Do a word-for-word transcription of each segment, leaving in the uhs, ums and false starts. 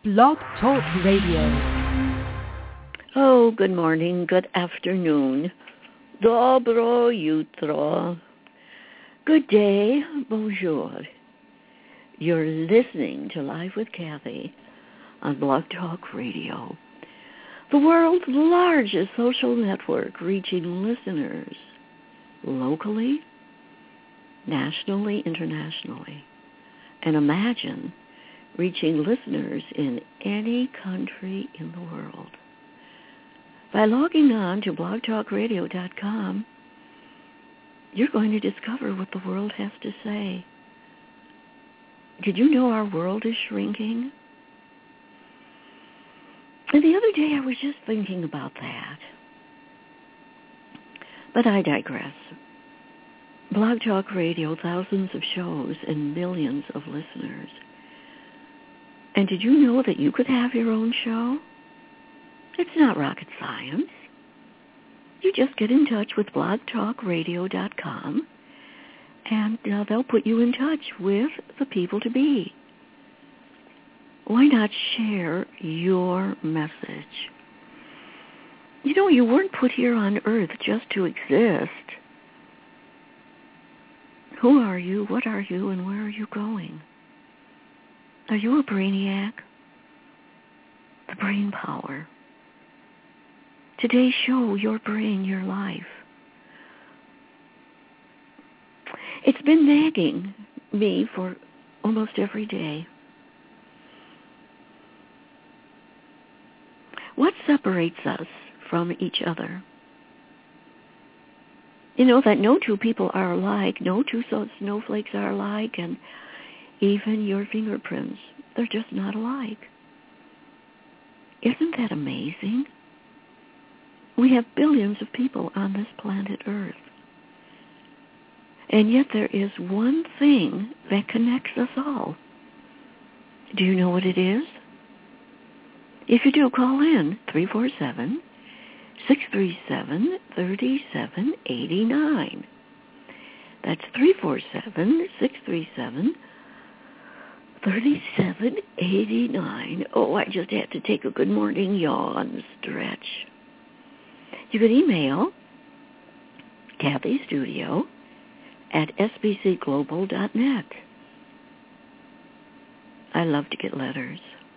Blog Talk Radio. Oh, good morning, good afternoon. Dobro jutro. Good day, bonjour. You're listening to Live with Kathy on Blog Talk Radio, the world's largest social network reaching listeners locally, nationally, internationally. And imagine reaching listeners in any country in the world. By logging on to blog talk radio dot com, you're going to discover what the world has to say. Did you know our world is shrinking? And the other day I was just thinking about that. But I digress. Blog Talk Radio, thousands of shows and millions of listeners. And did you know that you could have your own show? It's not rocket science. You just get in touch with blog talk radio dot com, and uh, they'll put you in touch with the people to be. Why not share your message? You know, you weren't put here on earth just to exist. Who are you? What are you? And where are you going? Are you a brainiac? The brain power. Today's show, Your Brain, Your Life. It's been nagging me for almost every day. What separates us from each other? You know that no two people are alike, no two snowflakes are alike, and even your fingerprints, they're just not alike. Isn't that amazing? We have billions of people on this planet Earth. And yet there is one thing that connects us all. Do you know what it is? If you do, call in three four seven, six three seven, three seven eight nine. That's three four seven, six three seven, thirty-seven eighty-nine. Oh, I just had to take a good morning yawn stretch. You can email Kathy Studio at s b c global dot net. I love to get letters.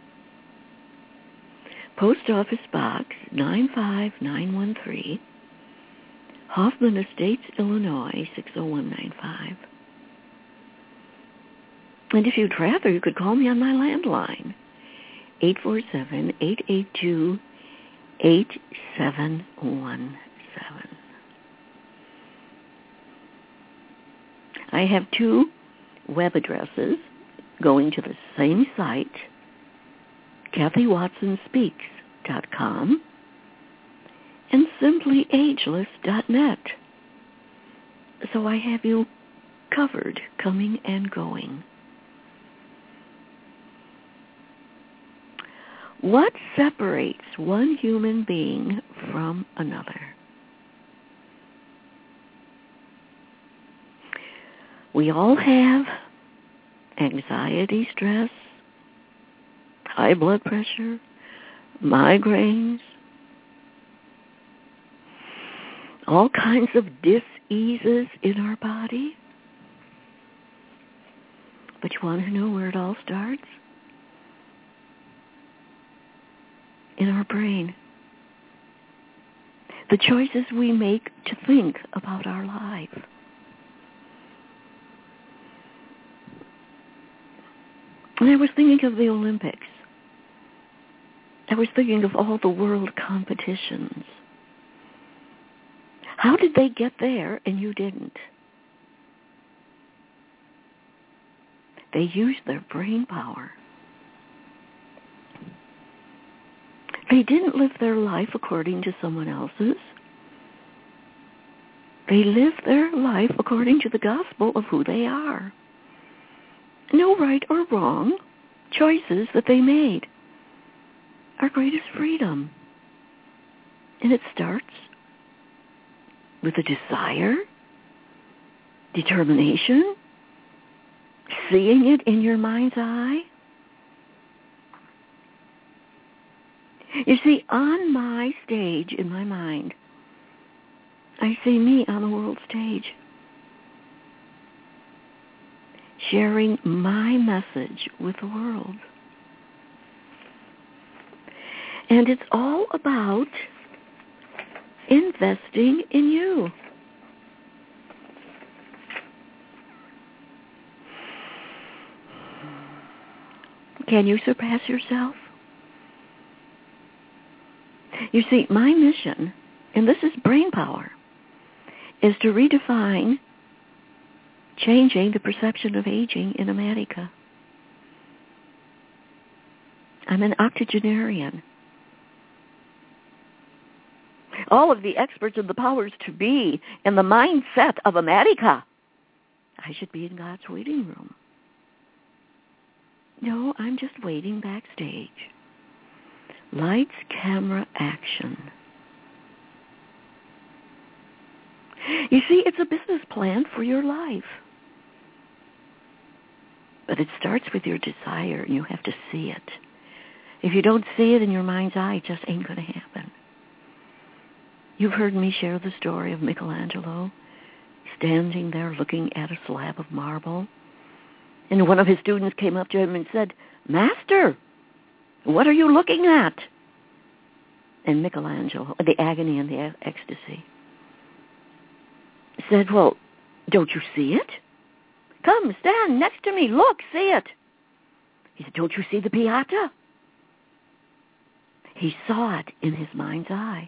Post Office Box nine five nine one three, Hoffman Estates, Illinois six oh one nine five. And if you'd rather, you could call me on my landline, eight four seven, eight eight two, eight seven one seven. I have two web addresses going to the same site, kathy watson speaks dot com and simply ageless dot net. So I have you covered, coming and going. What separates one human being from another? We all have anxiety, stress, high blood pressure, migraines, all kinds of dis-eases in our body. But you want to know where it all starts? In our brain. The choices we make to think about our life. And I was thinking of the Olympics. I was thinking of all the world competitions. How did they get there and you didn't? They used their brain power. They didn't live their life according to someone else's. They lived their life according to the gospel of who they are. No right or wrong, choices that they made. Our greatest freedom. And it starts with a desire, determination, seeing it in your mind's eye, You see, on my stage in my mind, I see me on the world stage, sharing my message with the world. And it's all about investing in you. Can you surpass yourself? You see, my mission, and this is brain power, is to redefine changing the perception of aging in America. I'm an octogenarian. All of the experts in the powers to be in the mindset of America. I should be in God's waiting room. No, I'm just waiting backstage. Lights, camera, action. You see, it's a business plan for your life. But it starts with your desire, and you have to see it. If you don't see it in your mind's eye, it just ain't going to happen. You've heard me share the story of Michelangelo standing there looking at a slab of marble. And one of his students came up to him and said, "Master, what are you looking at?" And Michelangelo, the agony and the ecstasy, said, "Well, don't you see it? Come, stand next to me. Look, see it." He said, "Don't you see the Pietà?" He saw it in his mind's eye.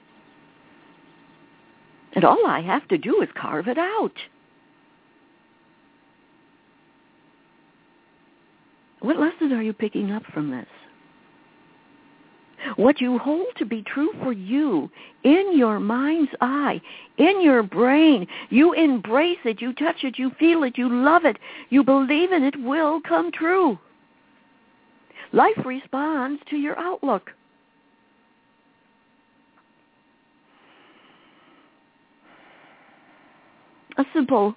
And all I have to do is carve it out. What lesson are you picking up from this? What you hold to be true for you in your mind's eye, in your brain, you embrace it, you touch it, you feel it, you love it, you believe in it will come true. Life responds to your outlook. A simple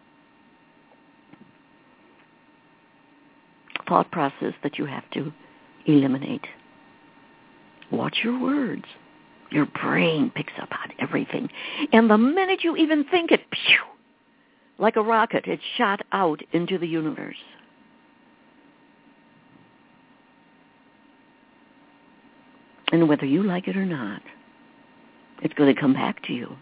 thought process that you have to eliminate. Watch your words. Your brain picks up on everything. And the minute you even think it, pew, like a rocket, it's shot out into the universe. And whether you like it or not, it's going to come back to you.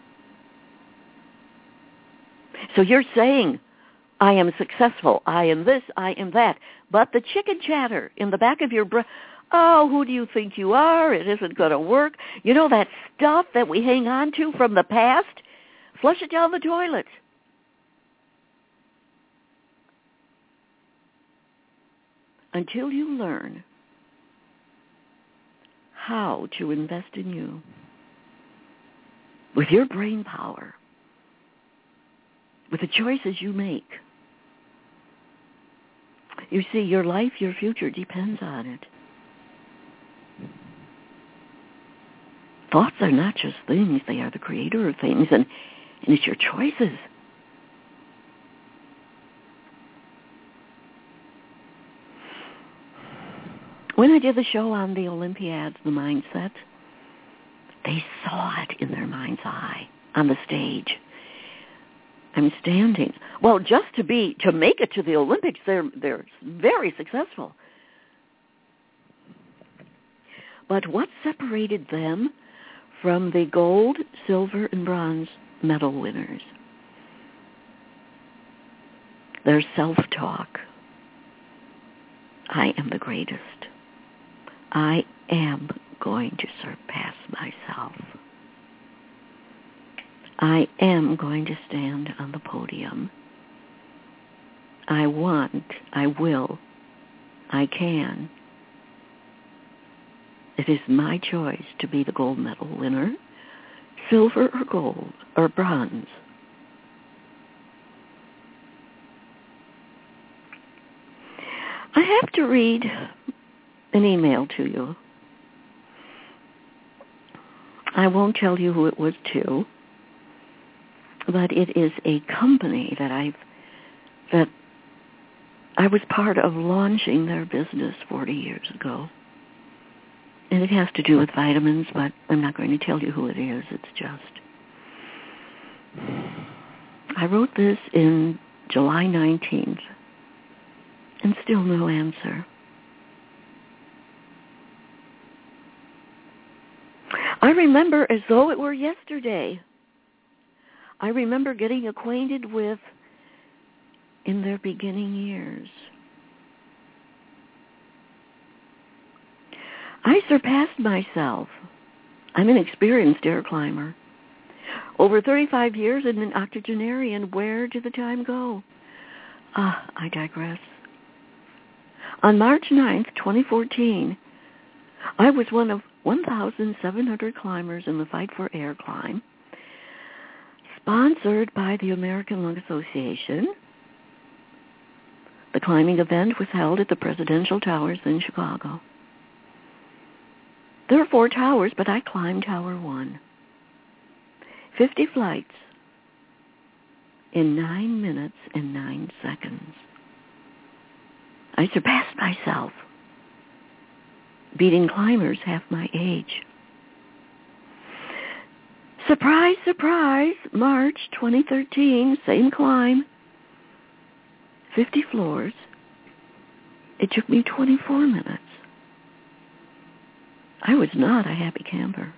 So you're saying, I am successful, I am this, I am that. But the chicken chatter in the back of your brain, oh, who do you think you are? It isn't going to work. You know that stuff that we hang on to from the past? Flush it down the toilet. Until you learn how to invest in you with your brain power, with the choices you make. You see, your life, your future depends on it. Thoughts are not just things, they are the creator of things, and, and it's your choices. When I did the show on the Olympiads, the mindset, they saw it in their mind's eye on the stage. I'm standing. Well, just to be to make it to the Olympics, they're they're very successful. But what separated them from the gold, silver, and bronze medal winners? Their self-talk. I am the greatest. I am going to surpass myself. I am going to stand on the podium. I want, I will, I can. It is my choice to be the gold medal winner, silver or gold or bronze. I have to read an email to you. I won't tell you who it was to, but it is a company that I've that I was part of launching their business forty years ago. And it has to do with vitamins, but I'm not going to tell you who it is. It's just... I wrote this in July nineteenth, and still no answer. I remember as though it were yesterday. I remember getting acquainted with in their beginning years. I surpassed myself. I'm an experienced air climber. Over thirty-five years and an octogenarian. Where did the time go? Ah, I digress. On March ninth, twenty fourteen, I was one of one thousand seven hundred climbers in the Fight for Air climb, sponsored by the American Lung Association. The climbing event was held at the Presidential Towers in Chicago. There are four towers, but I climbed Tower one. Fifty flights in nine minutes and nine seconds. I surpassed myself, beating climbers half my age. Surprise, surprise, March twenty thirteen, same climb, fifty floors. It took me twenty-four minutes. I was not a happy camper.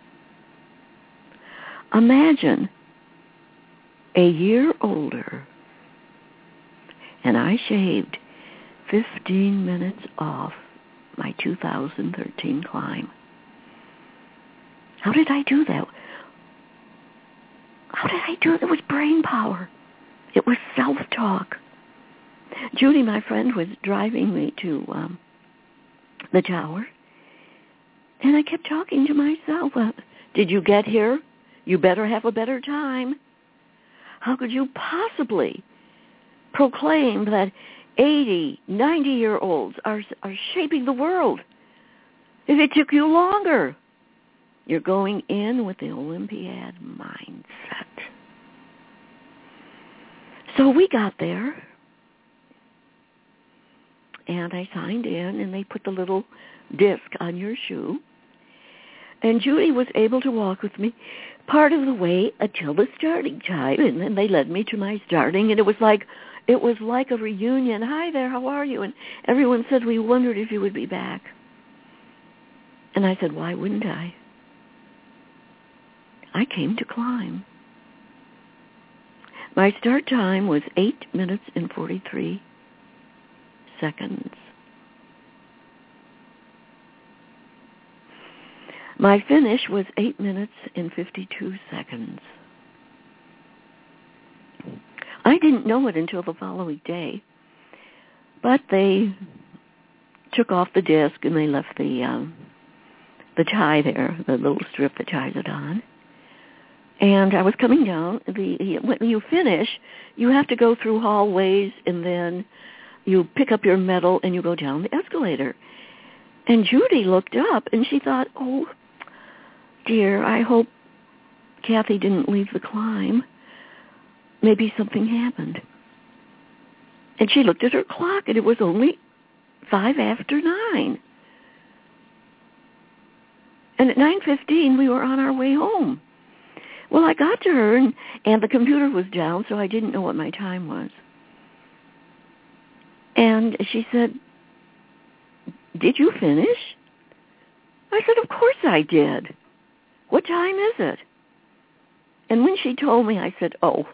Imagine a year older, and I shaved fifteen minutes off my two thousand thirteen climb. How did I do that? How did I do it? It was brain power. It was self-talk. Judy, my friend, was driving me to um, the tower, and I kept talking to myself. Uh, Did you get here? You better have a better time. How could you possibly proclaim that eighty, ninety-year-olds are, are shaping the world if it took you longer? You're going in with the Olympiad mindset. So we got there, and I signed in, and they put the little disc on your shoe. And Judy was able to walk with me part of the way until the starting time, and then they led me to my starting, and it was like it was like a reunion. Hi there, how are you? And everyone said, we wondered if you would be back. And I said, why wouldn't I? I came to climb. My start time was eight minutes and forty-three seconds. My finish was eight minutes and fifty-two seconds. I didn't know it until the following day, but they took off the disc and they left the um, the tie there, the little strip that ties it on. And I was coming down. The when you finish, you have to go through hallways, and then you pick up your medal and you go down the escalator. And Judy looked up and she thought, oh, dear, I hope Kathy didn't leave the climb. Maybe something happened. And she looked at her clock, and it was only five after nine. And at nine fifteen, we were on our way home. Well, I got to her, and, and the computer was down, so I didn't know what my time was. And she said, did you finish? I said, of course I did. What time is it? And when she told me, I said, oh,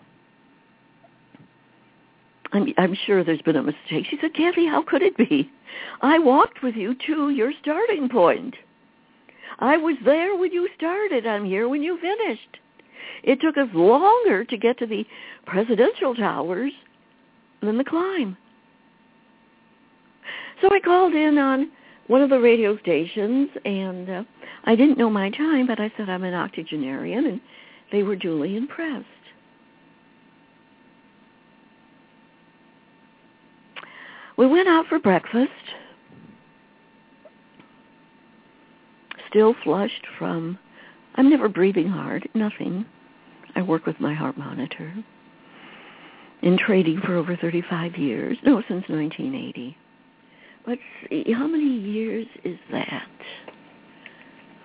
I'm, I'm sure there's been a mistake. She said, Kathy, how could it be? I walked with you to your starting point. I was there when you started. I'm here when you finished. It took us longer to get to the presidential towers than the climb. So I called in on one of the radio stations, and uh, I didn't know my time, but I said I'm an octogenarian, and they were duly impressed. We went out for breakfast, still flushed from, I'm never breathing hard, nothing. I work with my heart monitor. In trading for over thirty-five years, no, since nineteen eighty. Let's see, how many years is that?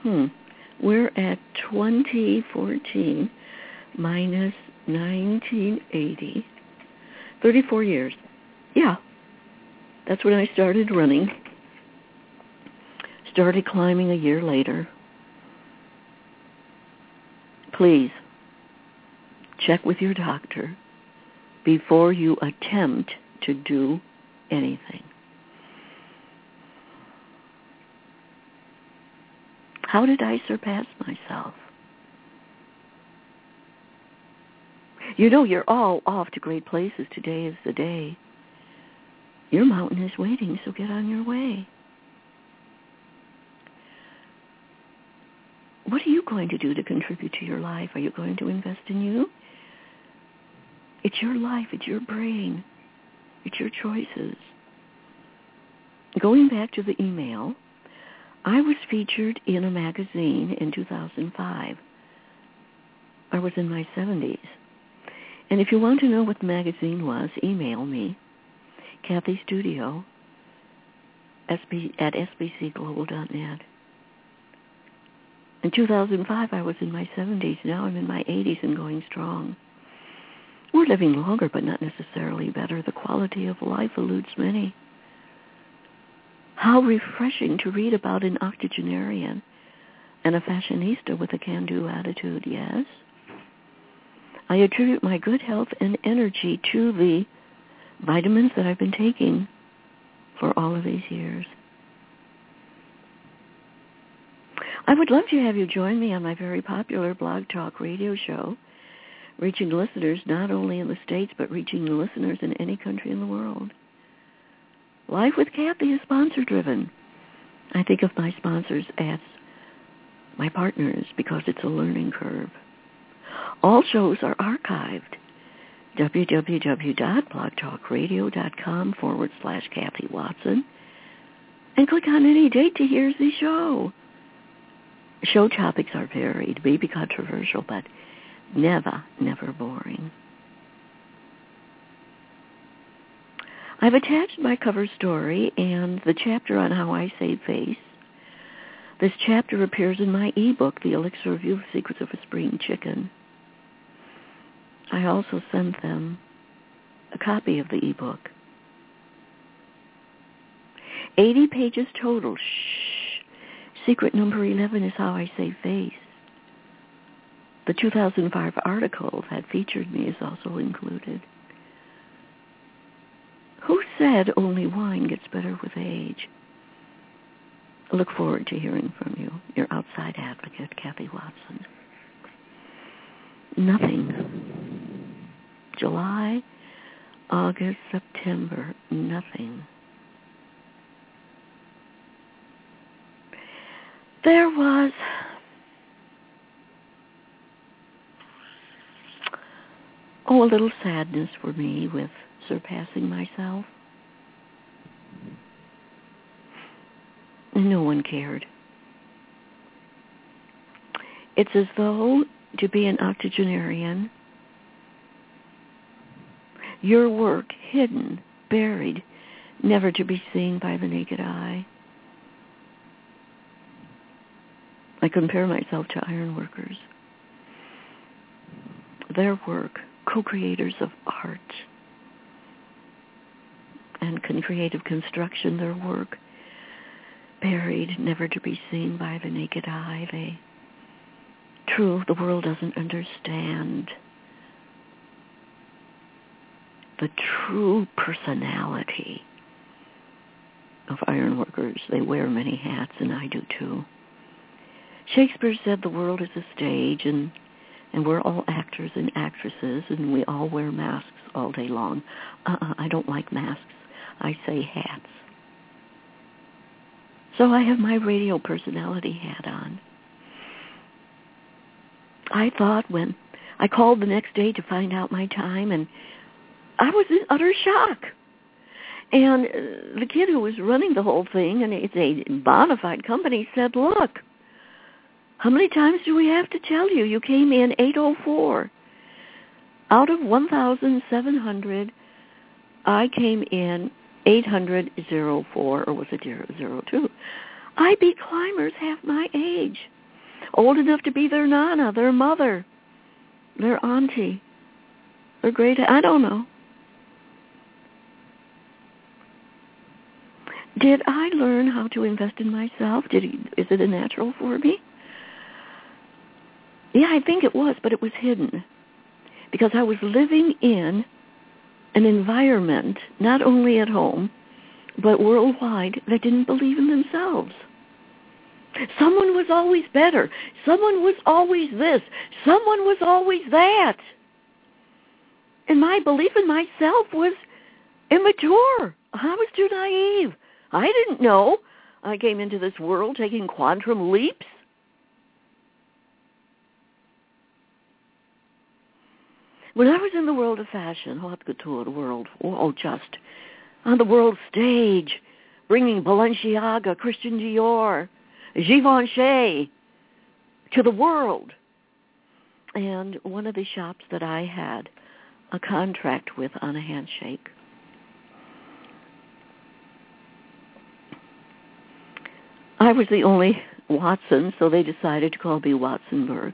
Hmm. We're at twenty fourteen minus nineteen eighty. thirty-four years. Yeah. That's when I started running. Started climbing a year later. Please, check with your doctor before you attempt to do anything. How did I surpass myself? You know, you're all off to great places. Today is the day. Your mountain is waiting, so get on your way. What are you going to do to contribute to your life? Are you going to invest in you? It's your life. It's your brain. It's your choices. Going back to the email, I was featured in a magazine in two thousand five. I was in my seventies. And if you want to know what the magazine was, email me, Kathy Studio, S B, at s b c global dot net. In two thousand five, I was in my seventies. Now I'm in my eighties and going strong. We're living longer, but not necessarily better. The quality of life eludes many. How refreshing to read about an octogenarian and a fashionista with a can-do attitude, yes? I attribute my good health and energy to the vitamins that I've been taking for all of these years. I would love to have you join me on my very popular Blog Talk radio show, reaching listeners not only in the States, but reaching listeners in any country in the world. Life with Kathy is sponsor-driven. I think of my sponsors as my partners because it's a learning curve. All shows are archived. www.blogtalkradio.com forward slash Kathy Watson. And click on any date to hear the show. Show topics are varied, maybe controversial, but never, never boring. I've attached my cover story and the chapter on how I save face. This chapter appears in my ebook, The Elixir of Youth, Secrets of a Spring Chicken. I also sent them a copy of the ebook. eighty pages total. Shh. Secret number eleven is how I save face. The two thousand five article that featured me is also included. Who said only wine gets better with age? I look forward to hearing from you. Your outside advocate, Kathy Watson. Nothing. July, August, September, nothing. There was oh, a little sadness for me with surpassing myself. And no one cared. It's as though to be an octogenarian, your work hidden, buried, never to be seen by the naked eye. I compare myself to ironworkers. Their work, co-creators of art and creative construction, their work buried, never to be seen by the naked eye. They, true, the world doesn't understand the true personality of ironworkers. They wear many hats, and I do too. Shakespeare said the world is a stage, and and we're all actors and actresses, and we all wear masks all day long. Uh-uh, I don't like masks. I say hats. So I have my radio personality hat on. I thought when I called the next day to find out my time, and I was in utter shock. And uh, the kid who was running the whole thing, and it's a bona fide company, said, look, how many times do we have to tell you? You came in eight oh four. Out of one thousand seven hundred, I came in eight hundred oh four, or was it zero zero two? I beat climbers half my age. old enough to be their nana, their mother, their auntie, their great, I don't know. Did I learn how to invest in myself? Did he, is it a natural for me? Yeah, I think it was, but it was hidden. Because I was living in an environment, not only at home, but worldwide, that didn't believe in themselves. Someone was always better. Someone was always this. Someone was always that. And my belief in myself was immature. I was too naive. I didn't know I came into this world taking quantum leaps. When I was in the world of fashion, haute couture, the world, oh, just on the world stage, bringing Balenciaga, Christian Dior, Givenchy to the world. And one of the shops that I had a contract with on a handshake, I was the only Watson, so they decided to call me Watsonberg.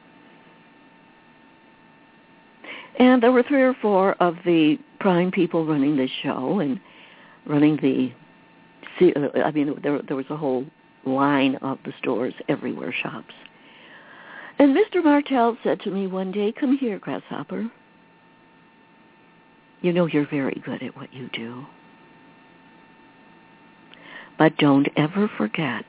And there were three or four of the prime people running this show and running the, I mean, there, there was a whole line of the stores everywhere, shops. And Mister Martell said to me one day, "Come here, Grasshopper. You know you're very good at what you do. But don't ever forget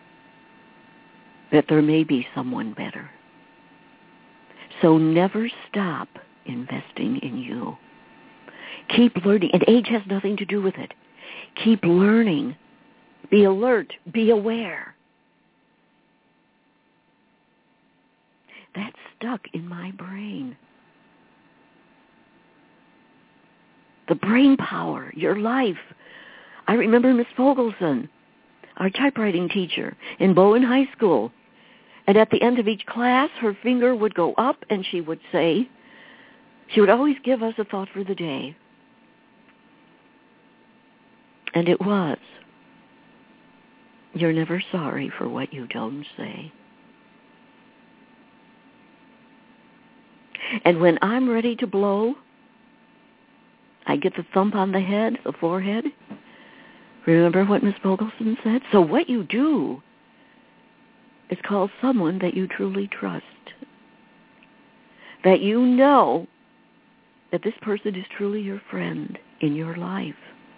that there may be someone better. So never stop investing in you. Keep learning, and age has nothing to do with it. Keep learning. Be alert. Be aware." That stuck in my brain. The brain power, your life. I remember Miss Fogelson, our typewriting teacher in Bowen High School. And at the end of each class, her finger would go up and she would say, she would always give us a thought for the day. And it was, "You're never sorry for what you don't say." And when I'm ready to blow, I get the thump on the head, the forehead. Remember what Miss Fogelson said? So what you do is call someone that you truly trust, that you know that this person is truly your friend in your life.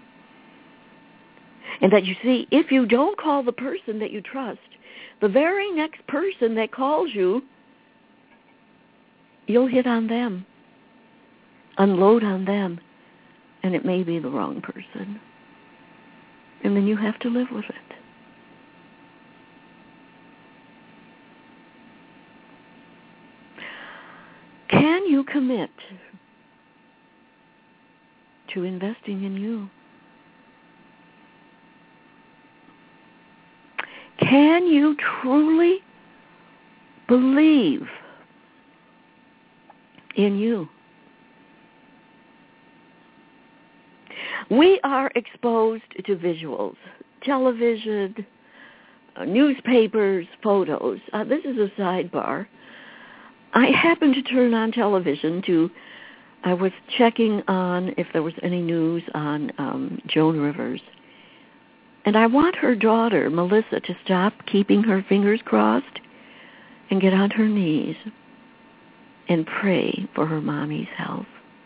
And that you see, if you don't call the person that you trust, the very next person that calls you, you'll hit on them, unload on them, and it may be the wrong person. And then you have to live with it. Can you commit to investing in you? Can you truly believe in you? We are exposed to visuals, television, uh, newspapers, photos. Uh, this is a sidebar. I happened to turn on television to, I was checking on if there was any news on um, Joan Rivers. And I want her daughter, Melissa, to stop keeping her fingers crossed and get on her knees and pray for her mommy's health.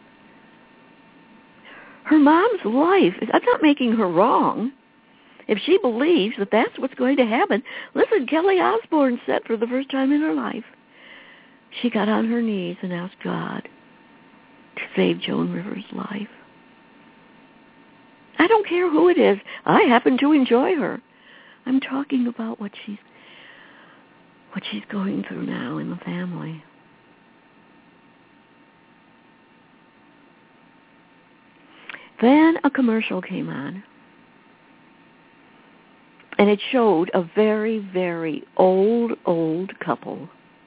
Her mom's life, I'm not making her wrong. If she believes that that's what's going to happen, listen, Kelly Osbourne said for the first time in her life, she got on her knees and asked God to save Joan Rivers' life. I don't care who it is. I happen to enjoy her. I'm talking about what she's what she's going through now in the family. Then a commercial came on, and it showed a very, very old, old couple.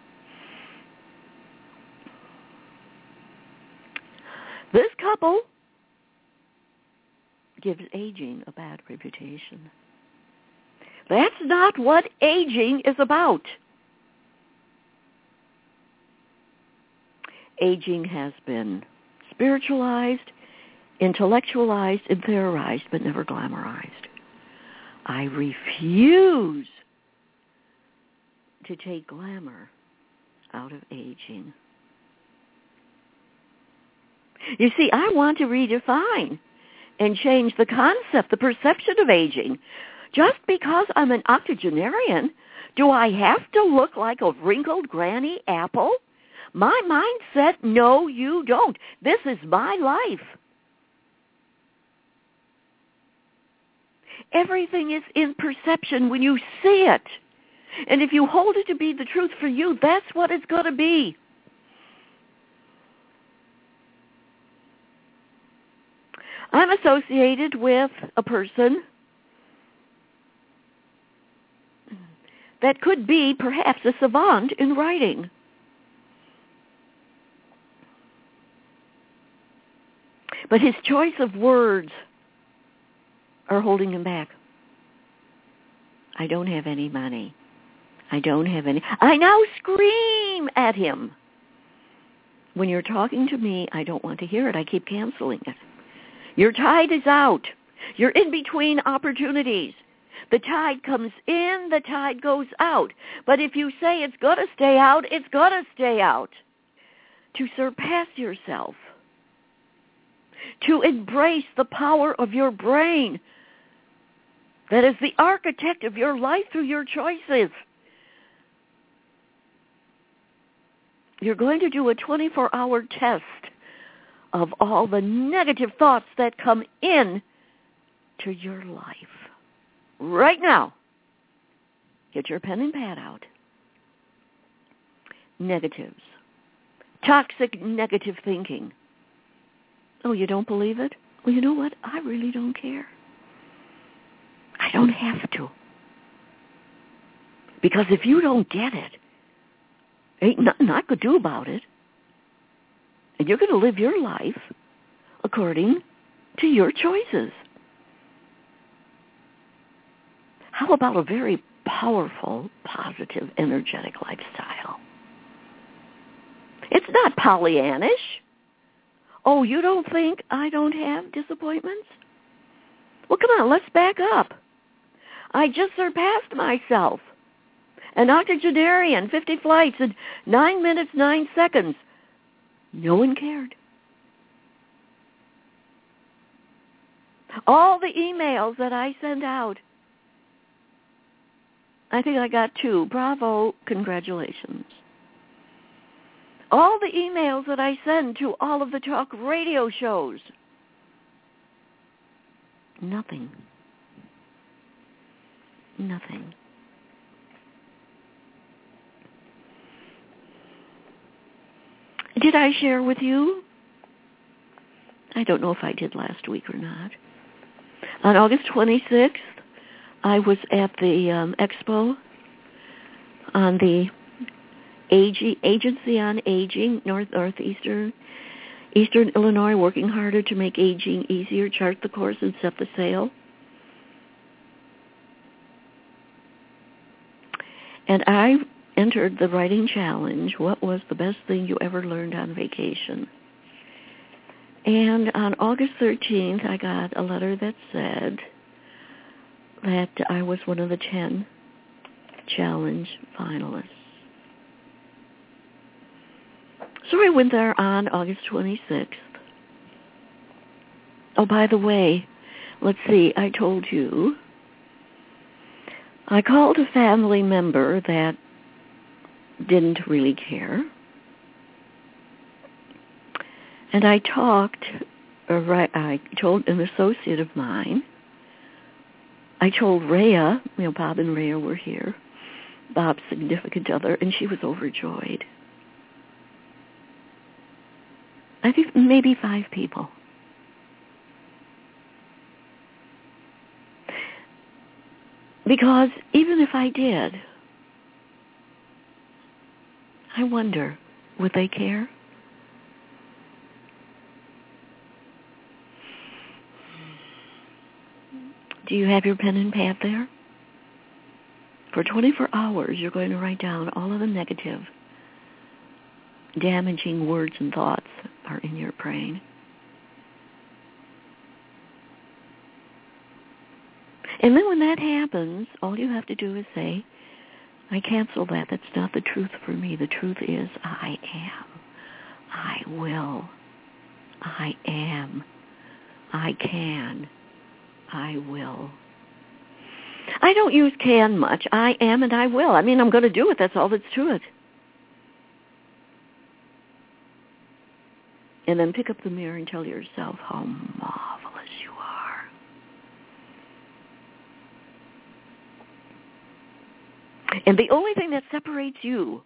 This couple gives aging a bad reputation. That's not what aging is about. aging has been spiritualized, intellectualized, and theorized, but never glamorized. I refuse to take glamour out of aging. You see, I want to redefine and change the concept, the perception of aging. Just because I'm an octogenarian, do I have to look like a wrinkled granny apple? My mindset, no, you don't. This is my life. Everything is in perception when you see it. And if you hold it to be the truth for you, that's what it's going to be. I'm associated with a person that could be perhaps a savant in writing. But his choice of words are holding him back. I don't have any money. I don't have any. I now scream at him. When you're talking to me, I don't want to hear it. I keep canceling it. Your tide is out. You're in between opportunities. The tide comes in, the tide goes out. But if you say it's going to stay out, it's going to stay out. To surpass yourself. To embrace the power of your brain that is the architect of your life through your choices. You're going to do a twenty-four hour test of all the negative thoughts that come in to your life. Right now, get your pen and pad out. Negatives. Toxic negative thinking. Oh, you don't believe it? Well, you know what? I really don't care. I don't have to. Because if you don't get it, ain't nothing I could do about it. And you're going to live your life according to your choices. How about a very powerful, positive, energetic lifestyle? It's not Pollyannish. Oh, you don't think I don't have disappointments? Well, come on, let's back up. I just surpassed myself. An octogenarian, fifty flights in nine minutes, nine seconds. No one cared. All the emails that I sent out, I think I got two. Bravo, congratulations. All the emails that I send to all of the talk radio shows, nothing. Nothing. Did I share with you? I don't know if I did last week or not. On August twenty-sixth, I was at the um, expo on the Ag- Agency on Aging, North Northeastern Eastern Illinois, working harder to make aging easier, chart the course, and set the sail. And I entered the writing challenge, what was the best thing you ever learned on vacation? And on August thirteenth, I got a letter that said that I was one of the ten challenge finalists. So I went there on August twenty-sixth. Oh, by the way, let's see, I told you, I called a family member that didn't really care. And I talked, or I told an associate of mine, I told Rhea, you know, Bob and Rhea were here, Bob's significant other, and she was overjoyed. I think maybe five people. Because even if I did, I wonder, would they care? Do you have your pen and pad there? For twenty-four hours, you're going to write down all of the negative damaging words and thoughts are in your brain. And then when that happens, all you have to do is say, I cancel that. That's not the truth for me. The truth is I am. I will. I am. I can. I will. I don't use can much. I am and I will. I mean, I'm going to do it. That's all that's to it. And then pick up the mirror and tell yourself how marvelous you are. And the only thing that separates you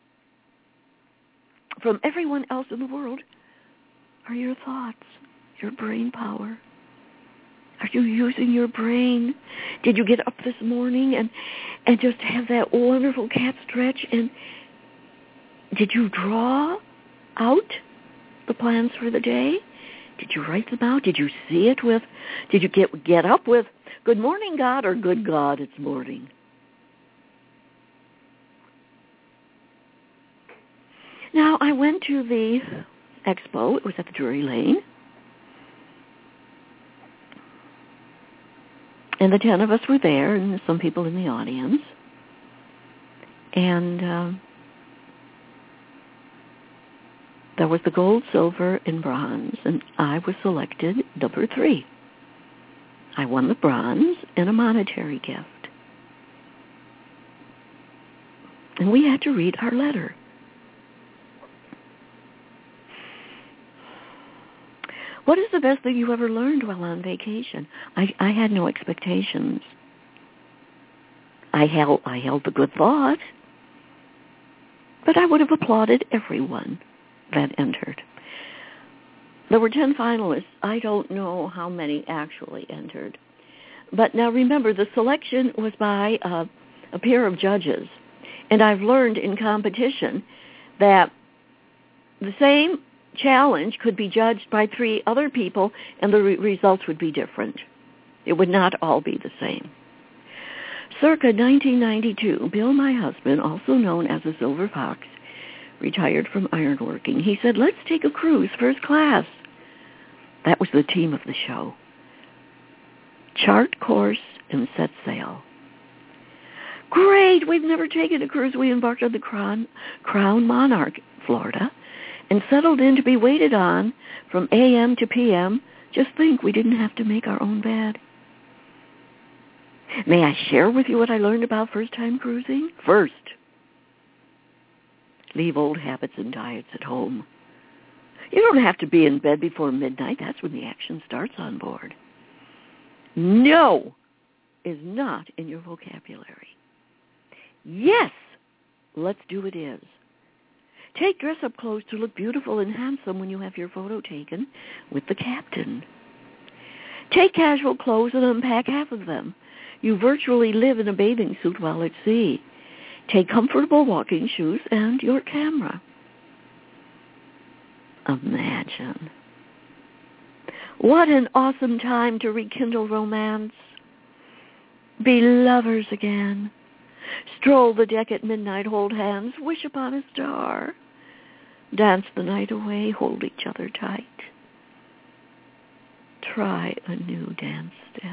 from everyone else in the world are your thoughts, your brain power. Are you using your brain? Did you get up this morning and, and just have that wonderful cat stretch? And did you draw out the plans for the day? Did you write them out? Did you see it with, did you get, get up with, good morning, God, or good God, it's morning? Now, I went to the expo. It was at the Drury Lane. And the ten of us were there, and some people in the audience. And uh, there was the gold, silver, and bronze, and I was selected number three. I won the bronze and a monetary gift. And we had to read our letter. What is the best thing you ever learned while on vacation? I, I had no expectations. I held, I held the good thought, but I would have applauded everyone that entered. There were ten finalists. I don't know how many actually entered. But now remember, the selection was by uh, a pair of judges. And I've learned in competition that the same challenge could be judged by three other people, and the re- results would be different. It would not all be the same. Circa nineteen ninety-two, Bill, my husband, also known as the Silver Fox, retired from ironworking. He said, let's take a cruise first class. That was the team of the show. Chart course and set sail. Great! We've never taken a cruise. We embarked on the Crown, Crown Monarch, Florida, and settled in to be waited on from A M to P M. Just think, we didn't have to make our own bed. May I share with you what I learned about first-time cruising? First, leave old habits and diets at home. You don't have to be in bed before midnight. That's when the action starts on board. No is not in your vocabulary. Yes, let's do it is. Take dress-up clothes to look beautiful and handsome when you have your photo taken with the captain. Take casual clothes and unpack half of them. You virtually live in a bathing suit while at sea. Take comfortable walking shoes and your camera. Imagine. What an awesome time to rekindle romance. Be lovers again. Stroll the deck at midnight, hold hands, wish upon a star. Dance the night away, hold each other tight. Try a new dance step.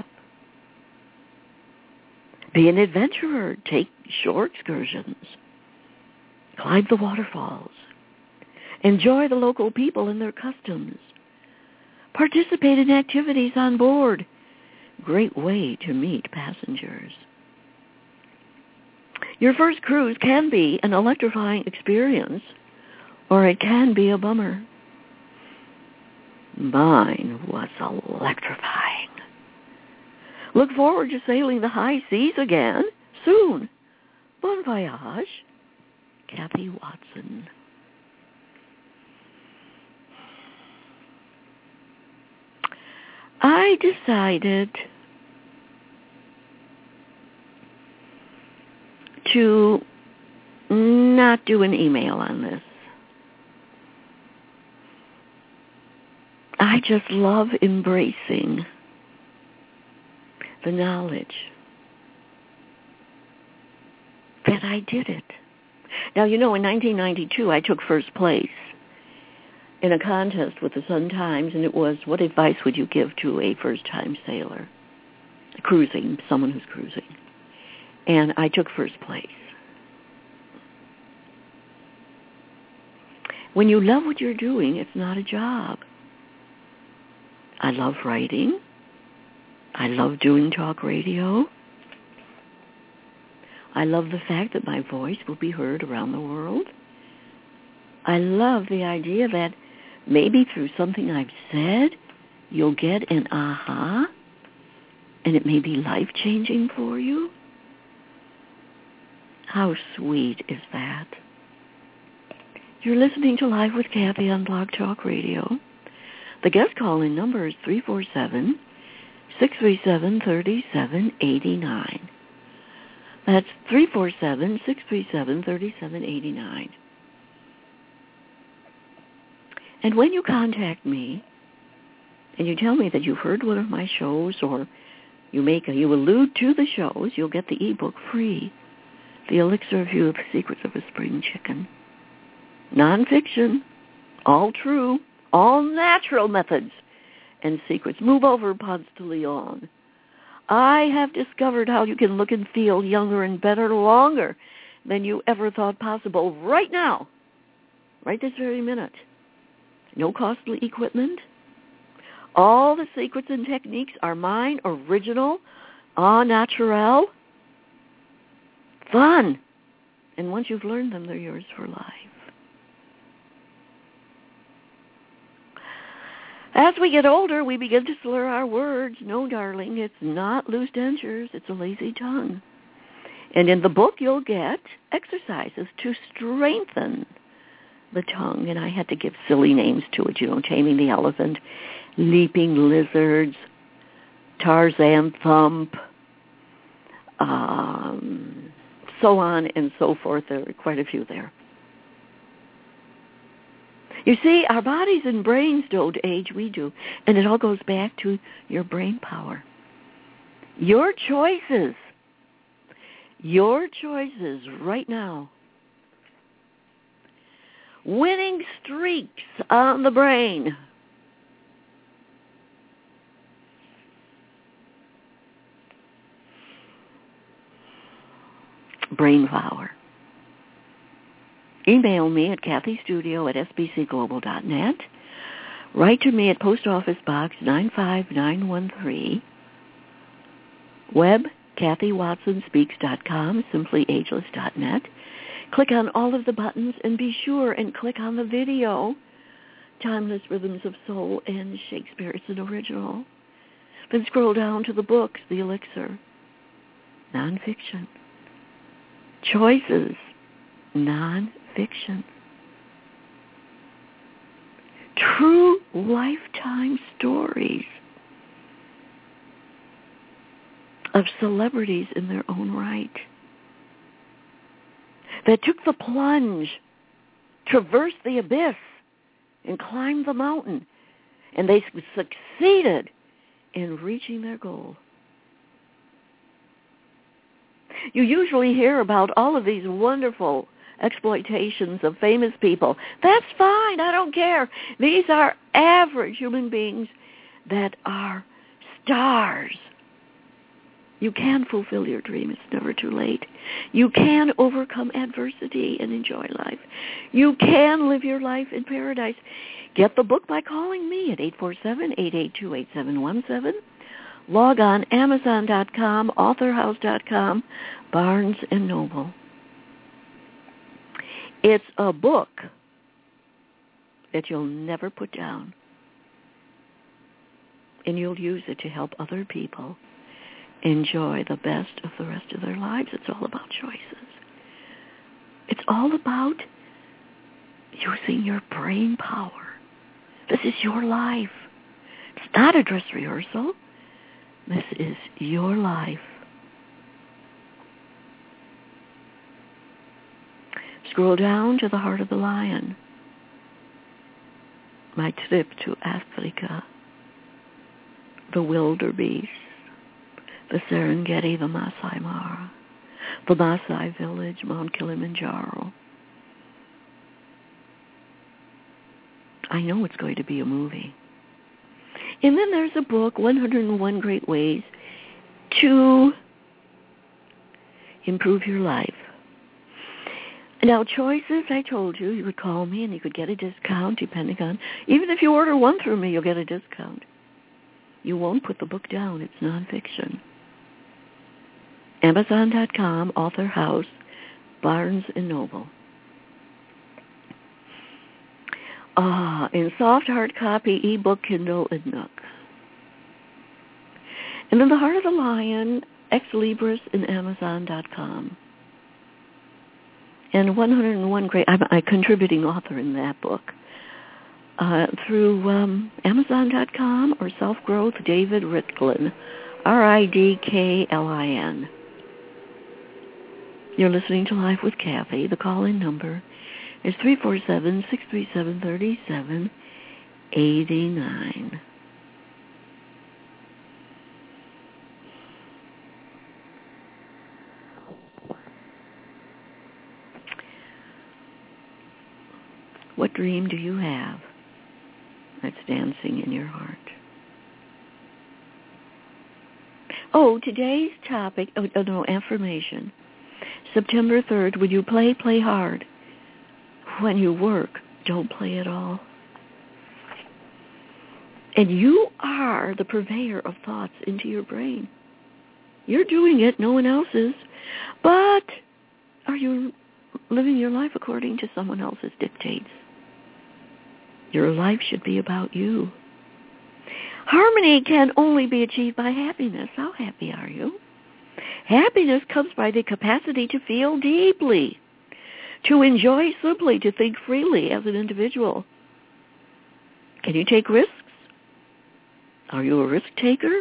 Be an adventurer, take shore excursions. Climb the waterfalls. Enjoy the local people and their customs. Participate in activities on board. Great way to meet passengers. Your first cruise can be an electrifying experience, or it can be a bummer. Mine was electrifying. Look forward to sailing the high seas again soon. Bon voyage, Kathy Watson. I decided to not do an email on this. I just love embracing the knowledge that I did it. Now, you know, in nineteen ninety-two, I took first place in a contest with the Sun-Times, and it was, what advice would you give to a first-time sailor cruising, someone who's cruising? And I took first place. When you love what you're doing, it's not a job. I love writing. I love doing talk radio. I love the fact that my voice will be heard around the world. I love the idea that maybe through something I've said, you'll get an aha, and it may be life-changing for you. How sweet is that? You're listening to Live with Kathy on Blog Talk Radio. The guest call-in number is three four seven, six three seven, three seven eight nine. That's three four seven, six three seven, three seven eight nine. And when you contact me and you tell me that you've heard one of my shows, or you make a, you allude to the shows, you'll get the ebook free, The Elixir of You, The Secrets of a Spring Chicken. Nonfiction, all true, all natural methods and secrets. Move over, Ponce de Leon. I have discovered how you can look and feel younger and better longer than you ever thought possible right now, right this very minute. No costly equipment. All the secrets and techniques are mine, original, au naturel, fun. And once you've learned them, they're yours for life. As we get older, we begin to slur our words. No, darling, it's not loose dentures. It's a lazy tongue. And in the book, you'll get exercises to strengthen the tongue. And I had to give silly names to it, you know, taming the elephant, leaping lizards, Tarzan thump, um, so on and so forth. There are quite a few there. You see, our bodies and brains don't age, we do. And it all goes back to your brain power. Your choices. Your choices right now. Winning streaks on the brain. Brain power. Email me at kathystudio at s b c global dot net. Write to me at Post Office Box nine five nine one three. Web, kathy watson speaks dot com, simply ageless dot net. Click on all of the buttons and be sure and click on the video, Timeless Rhythms of Soul and Shakespeare. It's an original. Then scroll down to the books, The Elixir, nonfiction. Choices, nonfiction. True lifetime stories of celebrities in their own right that took the plunge, traversed the abyss, and climbed the mountain, and they succeeded in reaching their goal. You usually hear about all of these wonderful exploitations of famous people. That's fine. I don't care. These are average human beings that are stars. You can fulfill your dream. It's never too late. You can overcome adversity and enjoy life. You can live your life in paradise. Get the book by calling me at eight four seven, eight eight two, eight seven one seven. Log on amazon dot com, author house dot com, Barnes and Noble. It's a book that you'll never put down, and you'll use it to help other people enjoy the best of the rest of their lives. It's all about choices. It's all about using your brain power. This is your life. It's not a dress rehearsal. This is your life. Scroll down to the Heart of the Lion. My trip to Africa. The wildebeest. The Serengeti, the Masai Mara. The Maasai village, Mount Kilimanjaro. I know it's going to be a movie. And then there's a book, one hundred one Great Ways to Improve Your Life. Now, choices, I told you, you could call me and you could get a discount depending on, even if you order one through me, you'll get a discount. You won't put the book down. It's nonfiction. Amazon dot com, Author House, Barnes and Noble. Ah, in soft hard copy, ebook, Kindle, and Nook. And then The Heart of the Lion, Ex Libris, and Amazon dot com. And one hundred one Great, I'm a contributing author in that book. Uh, through um, Amazon dot com or Self-Growth, David Ridklin, R I D K L I N. You're listening to Life with Kathy. The call-in number is three four seven, six three seven, three seven eight nine. What dream do you have that's dancing in your heart? Oh, today's topic, oh, oh no, affirmation. September third, when you play, play hard. When you work, don't play at all. And you are the purveyor of thoughts into your brain. You're doing it, no one else is. But are you living your life according to someone else's dictates? Your life should be about you. Harmony can only be achieved by happiness. How happy are you? Happiness comes by the capacity to feel deeply, to enjoy simply, to think freely as an individual. Can you take risks? Are you a risk taker?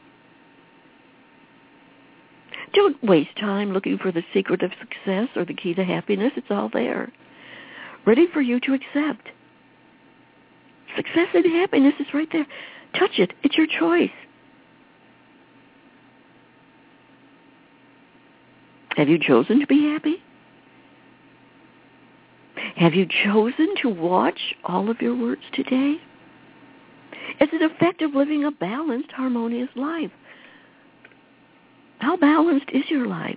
Don't waste time looking for the secret of success or the key to happiness. It's all there, ready for you to accept. Success and happiness is right there. Touch it. It's your choice. Have you chosen to be happy? Have you chosen to watch all of your words today? Is it effective living a balanced, harmonious life? How balanced is your life?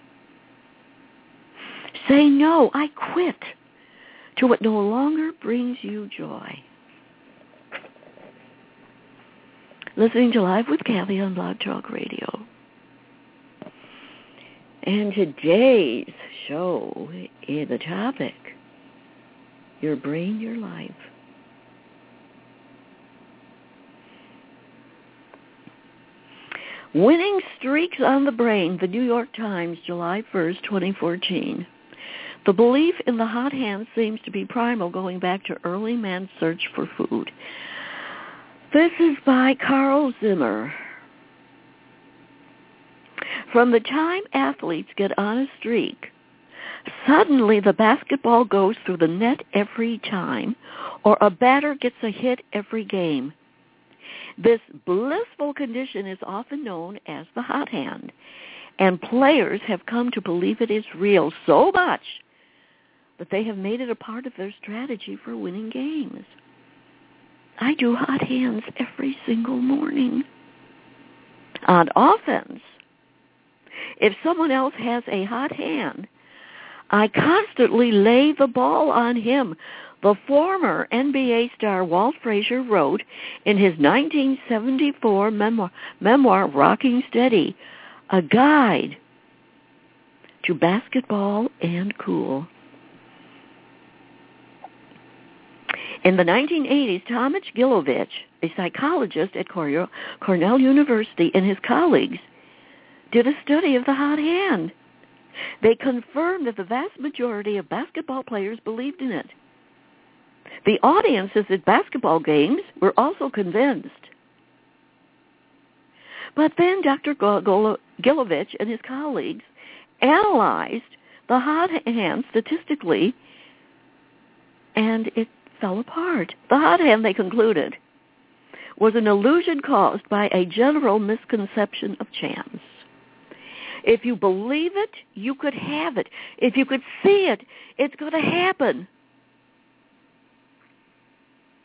Say no, I quit, to what no longer brings you joy. Listening to Live with Kathy on Blog Talk Radio. And today's show is the topic, your brain, your life. Winning streaks on the brain, the New York Times, July first, twenty fourteen. The belief in the hot hand seems to be primal, going back to early man's search for food. This is by Carl Zimmer. From the time athletes get on a streak, suddenly the basketball goes through the net every time, or a batter gets a hit every game. This blissful condition is often known as the hot hand, and players have come to believe it is real so much that they have made it a part of their strategy for winning games. I do hot hands every single morning. On offense, if someone else has a hot hand, I constantly lay the ball on him. The former N B A star Walt Frazier wrote in his nineteen seventy-four memoir, memoir Rocking Steady, a guide to basketball and cool. In the nineteen eighties, Tomáš Gilovič, a psychologist at Cornell University, and his colleagues did a study of the hot hand. They confirmed that the vast majority of basketball players believed in it. The audiences at basketball games were also convinced. But then Doctor Gilovič and his colleagues analyzed the hot hand statistically, and it fell apart. The hot hand, they concluded, was an illusion caused by a general misconception of chance. If you believe it, you could have it. If you could see it, it's going to happen.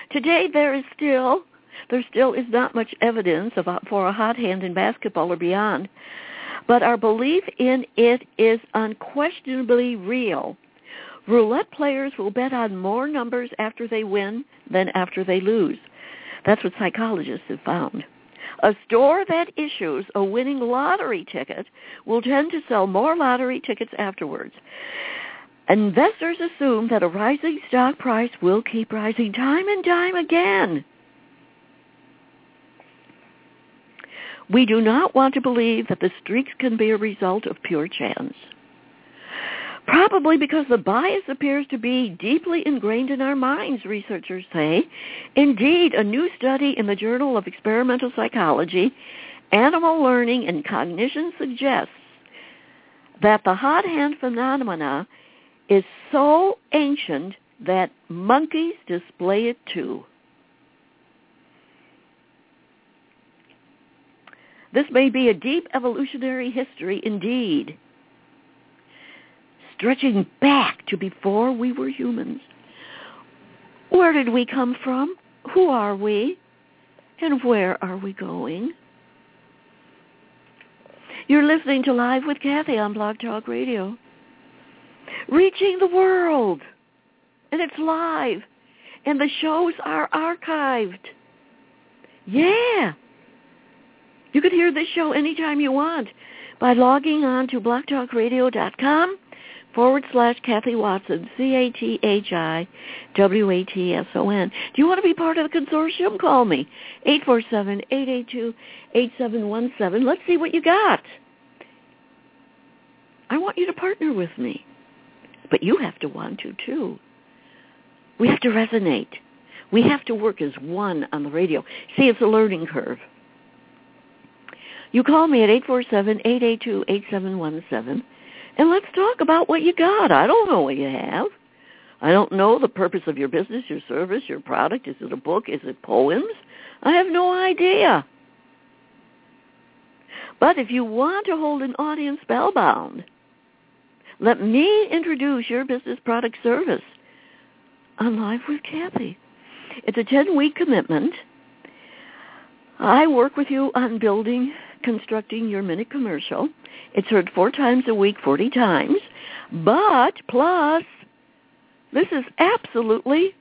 Today there is still, there still is not much evidence of, for a hot hand in basketball or beyond, but our belief in it is unquestionably real. Roulette players will bet on more numbers after they win than after they lose. That's what psychologists have found. A store that issues a winning lottery ticket will tend to sell more lottery tickets afterwards. Investors assume that a rising stock price will keep rising time and time again. We do not want to believe that the streaks can be a result of pure chance. Probably because the bias appears to be deeply ingrained in our minds, researchers say. Indeed, a new study in the Journal of Experimental Psychology, Animal Learning and Cognition suggests that the hot hand phenomena is so ancient that monkeys display it too. This may be a deep evolutionary history indeed, stretching back to before we were humans. Where did we come from? Who are we? And where are we going? You're listening to Live with Kathy on Blog Talk Radio. Reaching the world. And it's live. And the shows are archived. Yeah. You can hear this show anytime you want by logging on to blogtalkradio.com forward slash Kathy Watson, C A T H I W A T S O N. Do you want to be part of the consortium? Call me, eight four seven, eight eight two, eight seven one seven. Let's see what you got. I want you to partner with me, but you have to want to, too. We have to resonate. We have to work as one on the radio. See, it's a learning curve. You call me at eight four seven, eight eight two, eight seven one seven, and let's talk about what you got. I don't know what you have. I don't know the purpose of your business, your service, your product. Is it a book? Is it poems? I have no idea. But if you want to hold an audience spellbound, let me introduce your business, product, service on Live with Kathy. It's a ten-week commitment. I work with you on building, constructing your minute commercial. It's heard four times a week, forty times. But plus, this is absolutely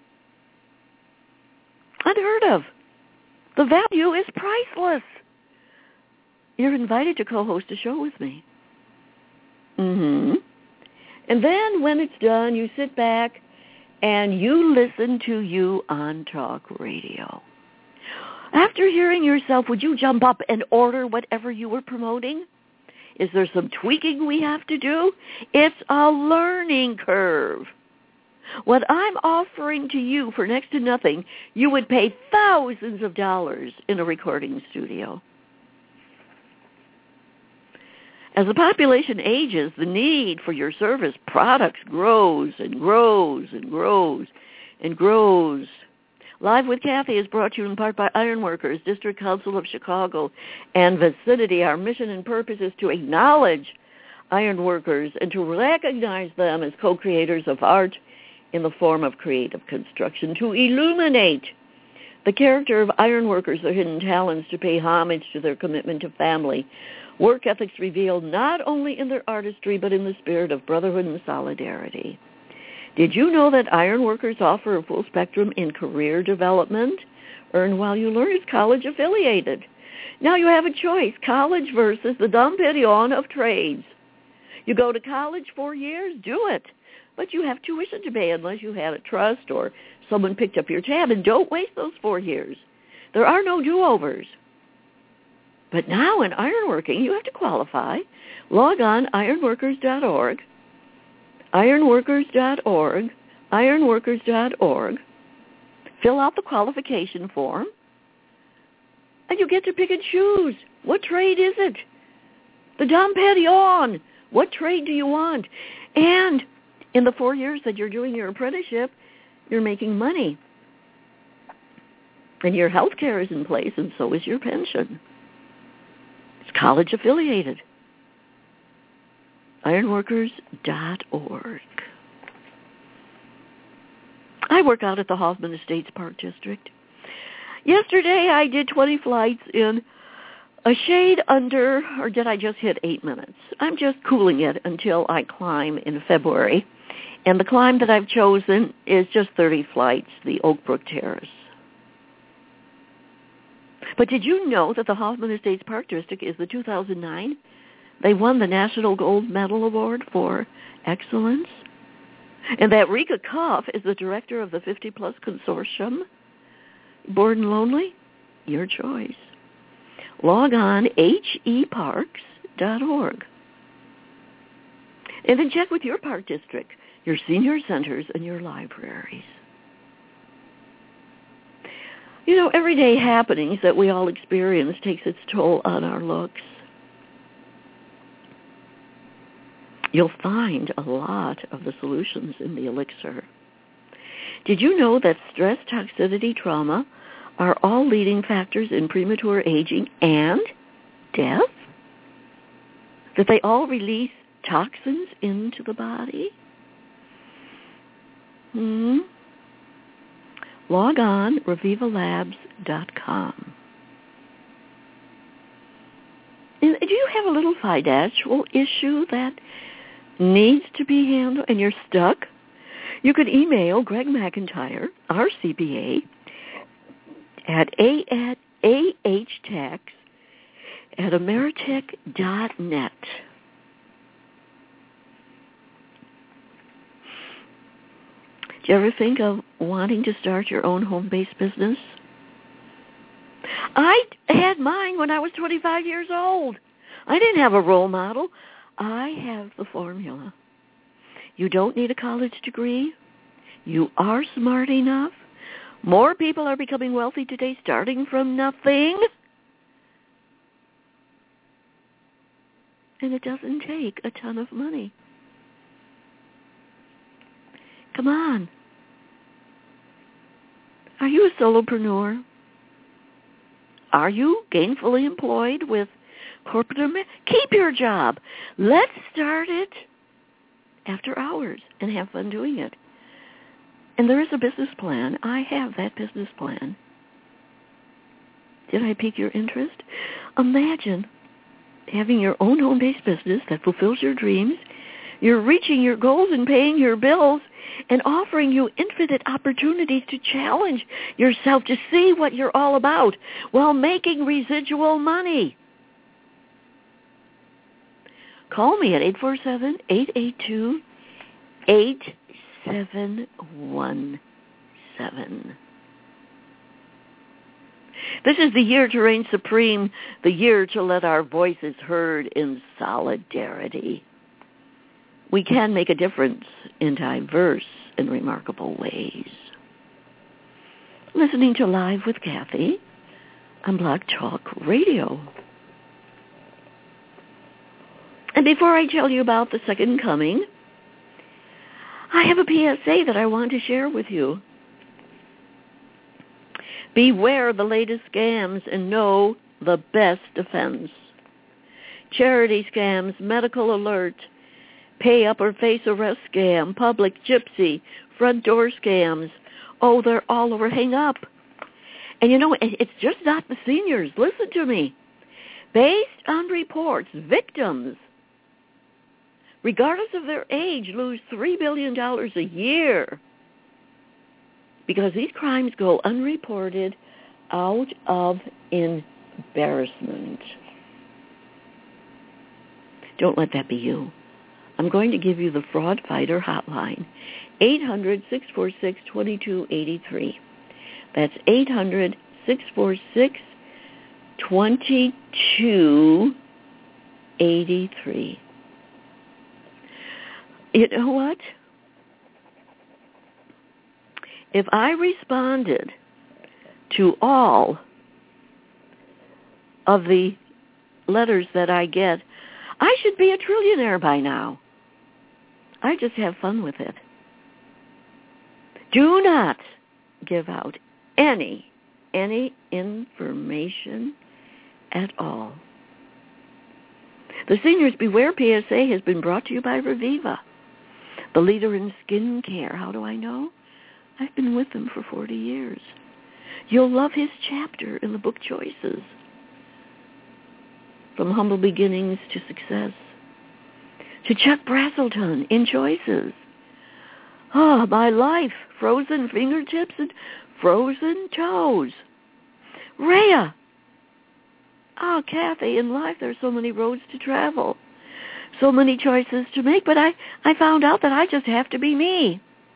unheard of. The value is priceless. You're invited to co-host a show with me. Mm-hmm. And then when it's done, you sit back and you listen to you on talk radio. After hearing yourself, would you jump up and order whatever you were promoting? Is there some tweaking we have to do? It's a learning curve. What I'm offering to you for next to nothing, you would pay thousands of dollars in a recording studio. As the population ages, the need for your service products grows and grows and grows and grows. Live with Kathy is brought to you in part by Ironworkers, District Council of Chicago and vicinity. Our mission and purpose is to acknowledge ironworkers and to recognize them as co-creators of art in the form of creative construction, to illuminate the character of ironworkers, their hidden talents, to pay homage to their commitment to family. Work ethics revealed not only in their artistry, but in the spirit of brotherhood and solidarity. Did you know that ironworkers offer a full spectrum in career development? Earn while you learn is college affiliated. Now you have a choice, college versus the Dom Perignon of trades. You go to college four years, do it. But you have tuition to pay unless you had a trust or someone picked up your tab, and don't waste those four years. There are no do-overs. But now in ironworking, you have to qualify. Log on, ironworkers dot org, ironworkers dot org, ironworkers dot org. Fill out the qualification form, and you get to pick and choose. What trade is it? The Dom Perignon. What trade do you want? And in the four years that you're doing your apprenticeship, you're making money. And your health care is in place, and so is your pension. It's college affiliated. ironworkers dot org. I work out at the Hoffman Estates Park District. Yesterday I did twenty flights in a shade under, or did I just hit eight minutes? I'm just cooling it until I climb in February. And the climb that I've chosen is just thirty flights, the Oak Brook Terrace. But did you know that the Hoffman Estates Park District is the two thousand nine? They won the National Gold Medal Award for Excellence. And that Rika Koff is the director of the fifty plus Consortium. Bored and lonely? Your choice. Log on h e parks dot org. And then check with your park district, your senior centers, and your libraries. You know, everyday happenings that we all experience takes its toll on our looks. You'll find a lot of the solutions in the elixir. Did you know that stress, toxicity, trauma are all leading factors in premature aging and death? That they all release toxins into the body? Hmm. Log on reviva labs dot com. And do you have a little financial issue that needs to be handled and you're stuck? You could email Greg McIntyre, our C P A, at a at ahtax at ameritech dot net. Do you ever think of wanting to start your own home-based business? I had mine when I was twenty-five years old. I didn't have a role model. I have the formula. You don't need a college degree. You are smart enough. More people are becoming wealthy today starting from nothing. And it doesn't take a ton of money. Come on. Are you a solopreneur? Are you gainfully employed with corporate? Keep your job. Let's start it after hours and have fun doing it. And there is a business plan. I have that business plan. Did I pique your interest? Imagine having your own home-based business that fulfills your dreams. You're reaching your goals and paying your bills and offering you infinite opportunities to challenge yourself to see what you're all about while making residual money. Call me at eight four seven, eight eight two, eight seven one seven. This is the year to reign supreme, the year to let our voices heard in solidarity. We can make a difference in diverse and remarkable ways. Listening to Live with Kathy on Blog Talk Radio. And before I tell you about the second coming, I have a P S A that I want to share with you. Beware the latest scams and know the best defense. Charity scams, medical alert, pay up or face arrest scam, public gypsy, front door scams. Oh, they're all over. Hang up. And you know, it's just not the seniors. Listen to me. Based on reports, victims, regardless of their age, lose three billion dollars a year because these crimes go unreported out of embarrassment. Don't let that be you. I'm going to give you the Fraud Fighter hotline, eight hundred, six four six, two two eight three. That's eight hundred, six four six, two two eight three. You know what? If I responded to all of the letters that I get, I should be a trillionaire by now. I just have fun with it. Do not give out any, any information at all. The Seniors Beware P S A has been brought to you by Reviva, the leader in skin care. How do I know? I've been with him for forty years. You'll love his chapter in the book Choices. From humble beginnings to success. To Chuck Brazelton in Choices. Oh, my life, frozen fingertips and frozen toes. Rhea. Oh, Kathy, in life there's so many roads to travel. So many choices to make, but I, I found out that I just have to be me.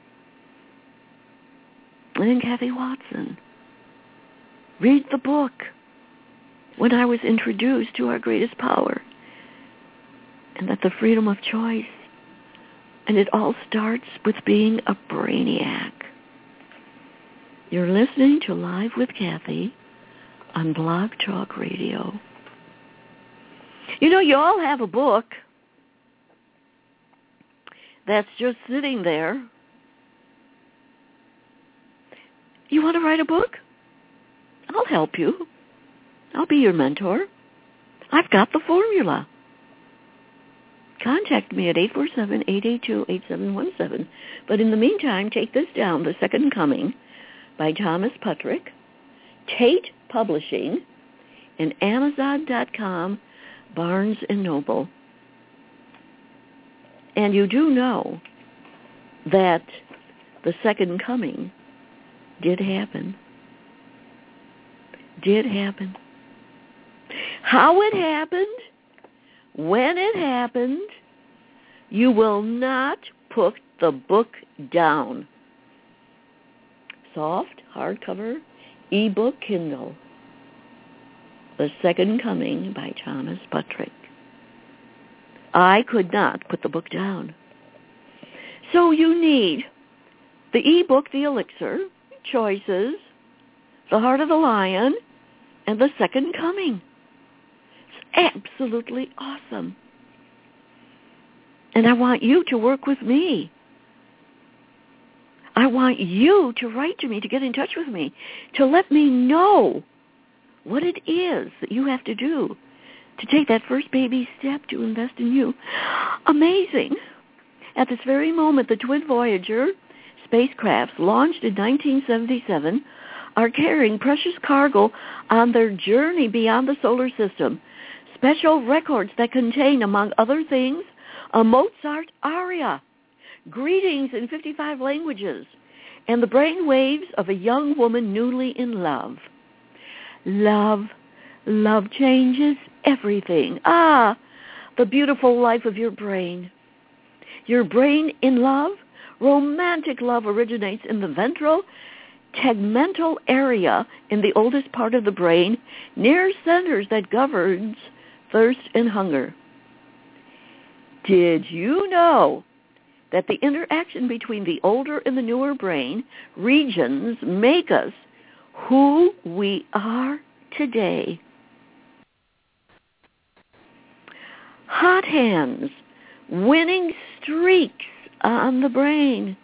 And then Kathy Watson. Read the book. When I was introduced to our greatest power. And that the freedom of choice. And it all starts with being a brainiac. You're listening to Live with Kathy on Blog Talk Radio. You know, you all have a book that's just sitting there. You want to write a book? I'll help you. I'll be your mentor. I've got the formula. Contact me at eight four seven, eight eight two, eight seven one seven. But in the meantime, take this down, The Second Coming by Thomas Puttrick, Tate Publishing, and Amazon dot com, Barnes and Noble. And you do know that the Second Coming did happen. Did happen. How it happened, when it happened, you will not put the book down. Soft, hardcover, ebook, Kindle. The Second Coming by Thomas Puttrick. I could not put the book down. So you need the ebook, The Elixir, Choices, The Heart of the Lion, and The Second Coming. It's absolutely awesome. And I want you to work with me. I want you to write to me, to get in touch with me, to let me know what it is that you have to do to take that first baby step to invest in you. Amazing. At this very moment, the Twin Voyager spacecrafts launched in nineteen seventy-seven are carrying precious cargo on their journey beyond the solar system. Special records that contain, among other things, a Mozart aria, greetings in fifty-five languages, and the brain waves of a young woman newly in love. Love, love changes everything. Ah, the beautiful life of your brain. Your brain in love, romantic love originates in the ventral tegmental area in the oldest part of the brain, near centers that governs thirst and hunger. Did you know that the interaction between the older and the newer brain regions make us who we are today? Hot hands, winning streaks on the brain.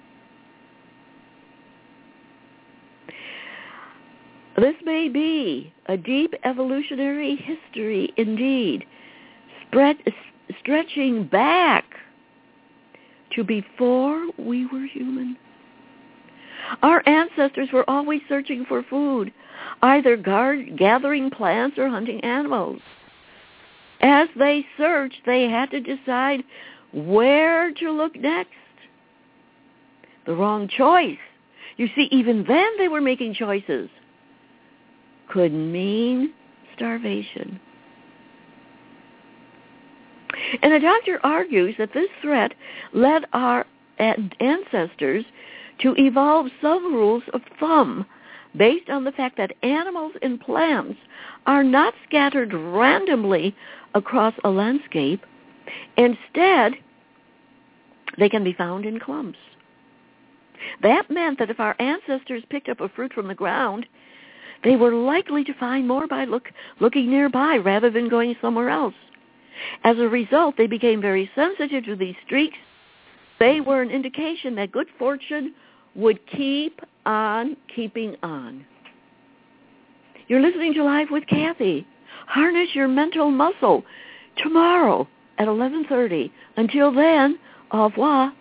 This may be a deep evolutionary history indeed, spread, stretching back to before we were human. Our ancestors were always searching for food, either guard, gathering plants or hunting animals. As they searched, they had to decide where to look next. The wrong choice. You see, even then they were making choices. Could mean starvation. And a doctor argues that this threat led our ancestors to evolve some rules of thumb based on the fact that animals and plants are not scattered randomly across a landscape. Instead, they can be found in clumps. That meant that if our ancestors picked up a fruit from the ground, they were likely to find more by look, looking nearby rather than going somewhere else. As a result, they became very sensitive to these streaks. They were an indication that good fortune would keep on keeping on. You're listening to Live with Kathy. Harness your mental muscle tomorrow at eleven thirty. Until then, au revoir.